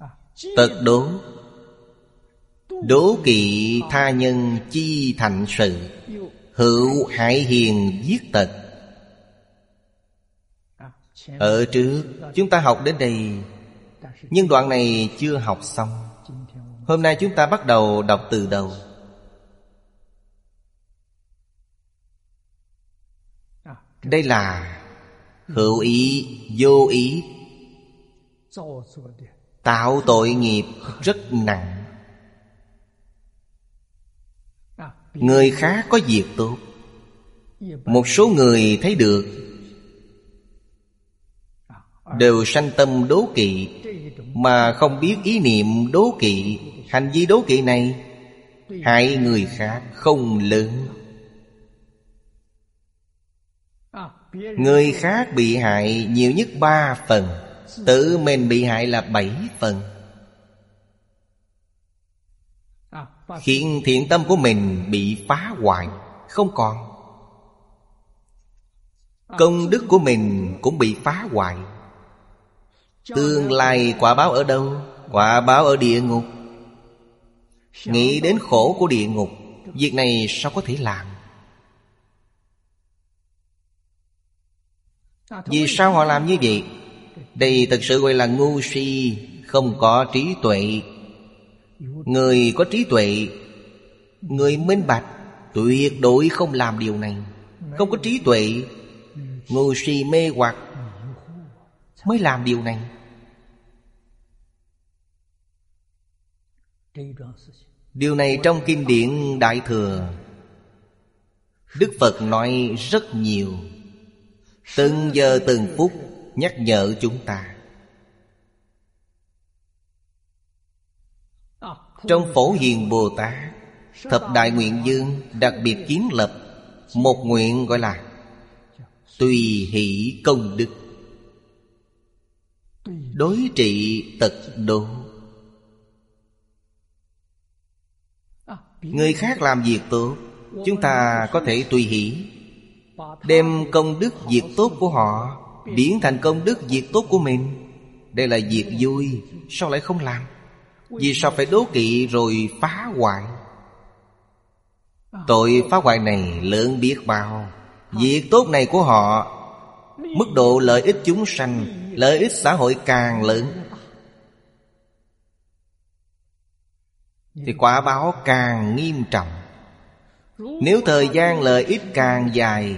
Tật đố. Đố kỵ tha nhân chi thành sự, hữu hại hiền giết tật. Ở trước chúng ta học đến đây, nhưng đoạn này chưa học xong. Hôm nay chúng ta bắt đầu đọc từ đầu. Đây là hữu ý, vô ý, tạo tội nghiệp rất nặng. Người khác có việc tốt, một số người thấy được đều sanh tâm đố kỵ, mà không biết ý niệm đố kỵ. Hành vi đố kỵ này hại người khác không lớn. Người khác bị hại nhiều nhất 3 phần, tự mình bị hại là 7 phần. Khiến thiện tâm của mình bị phá hoại, không còn. Công đức của mình cũng bị phá hoại. Tương lai quả báo ở đâu? Quả báo ở địa ngục. Nghĩ đến khổ của địa ngục, việc này sao có thể làm? Vì sao họ làm như vậy? Đây thực sự gọi là ngu si, không có trí tuệ. Người có trí tuệ, người minh bạch, tuyệt đối không làm điều này. Không có trí tuệ, ngu si mê hoặc mới làm điều này. Điều này trong kinh điển Đại Thừa, Đức Phật nói rất nhiều, từng giờ từng phút nhắc nhở chúng ta. Trong Phổ Hiền Bồ Tát Thập Đại Nguyện Dương đặc biệt kiến lập một nguyện gọi là tùy hỷ công đức, đối trị tật độ. Người khác làm việc tốt, chúng ta có thể tùy hỷ, đem công đức việc tốt của họ biến thành công đức việc tốt của mình. Đây là việc vui, sao lại không làm? Vì sao phải đố kỵ rồi phá hoại? Tội phá hoại này lớn biết bao. Việc tốt này của họ, mức độ lợi ích chúng sanh, lợi ích xã hội càng lớn, thì quả báo càng nghiêm trọng. Nếu thời gian lợi ích càng dài,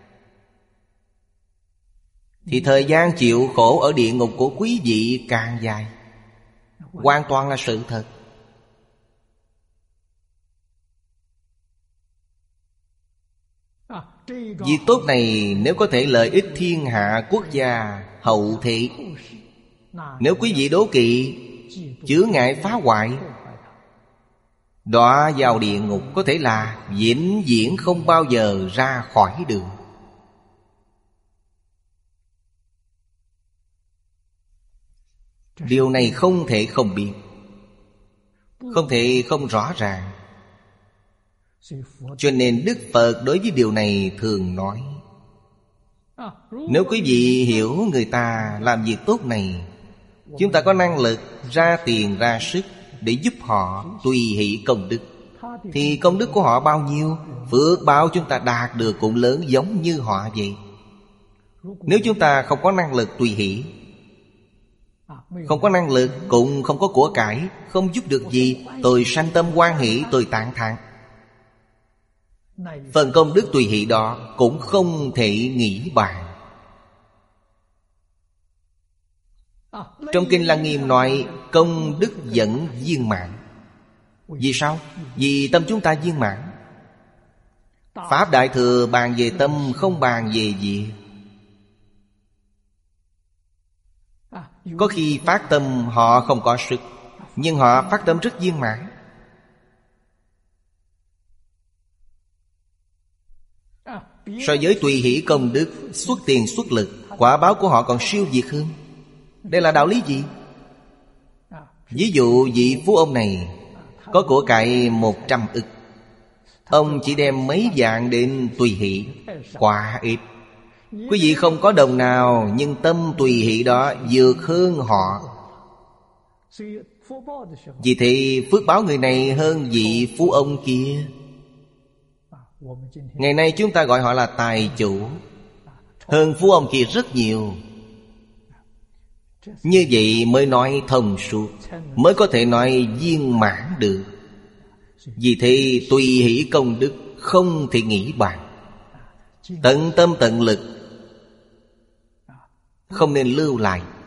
thì thời gian chịu khổ ở địa ngục của quý vị càng dài. Hoàn toàn là sự thật. Việc tốt này nếu có thể lợi ích thiên hạ quốc gia hậu thị, nếu quý vị đố kỵ, chướng ngại phá hoại, đọa vào địa ngục có thể là vĩnh viễn không bao giờ ra khỏi đường. Điều này không thể không biết, không thể không rõ ràng. Cho nên Đức Phật đối với điều này thường nói, nếu quý vị hiểu người ta làm việc tốt này, chúng ta có năng lực ra tiền ra sức để giúp họ tùy hỷ công đức, thì công đức của họ bao nhiêu, phước báo chúng ta đạt được cũng lớn giống như họ vậy. Nếu chúng ta không có năng lực tùy hỷ, không có năng lực cũng không có của cải, không giúp được gì, tôi sanh tâm hoan hỷ, tôi tán thán, phần công đức tùy hỷ đó cũng không thể nghĩ bàn. Trong Kinh Lăng Nghiêm nói công đức dẫn viên mãn. Vì sao? Vì tâm chúng ta viên mãn. Pháp Đại Thừa bàn về tâm, không bàn về gì. Có khi phát tâm họ không có sức, nhưng họ phát tâm rất viên mãn. So với tùy hỷ công đức, xuất tiền xuất lực, quả báo của họ còn siêu việt hơn. Đây là đạo lý gì? Ví dụ vị phú ông này có của cải 100 ức, ông chỉ đem mấy vạn đến tùy hỷ, quá ít. Quý vị không có đồng nào, nhưng tâm tùy hỷ đó vượt hơn họ. Vì thế phước báo người này hơn vị phú ông kia. Ngày nay chúng ta gọi họ là tài chủ, hơn phú ông kia rất nhiều. Như vậy mới nói thông suốt, mới có thể nói viên mãn được. Vì thế tùy hỷ công đức không thể nghĩ bàn. Tận tâm tận lực, không nên lưu lại.